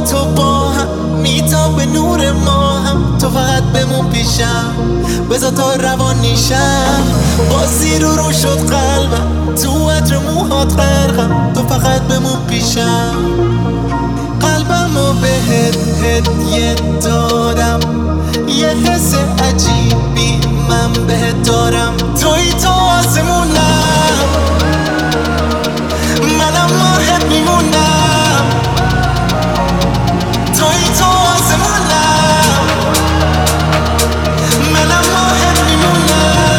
تو با هم میتاب به نور ما هم. تو فقط بمون پیشم بذار تا روان نیشم. بازی رو شد قلبم تو عطر موهات غرقم. تو فقط بمون پیشم. قلبمو بهت هدیه دادم. یه حس عجیبی من بهت دارم. توی تو آسمونم منم ماهت میمونم. توی تو آسمونم منم ماهت میمونم.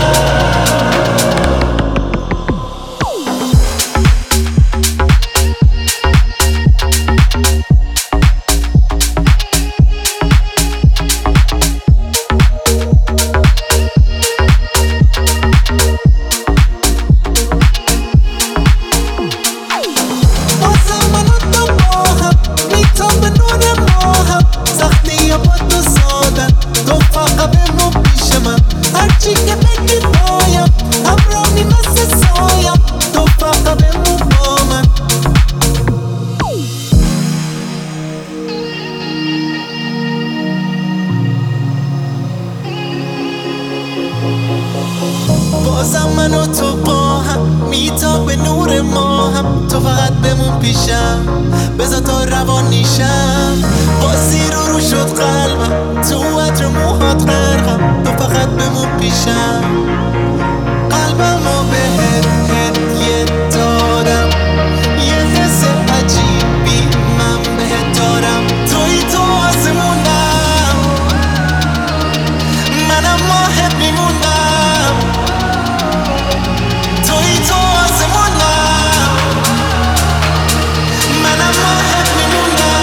بازم من و تو با هم میتاب به نور ما هم. تو فقط بمون پیشم بذار تا روان نیشم. بازی رو شد قلبم تو عطر موهات غرقم. تو فقط بمون پیشم. قلبمو بهت هدیه دادم. یه حس عجیبی من بهت دارم. توی تو آسمونم منم ماهت میمونم. توی تو آسمونم منم ماهت میمونم.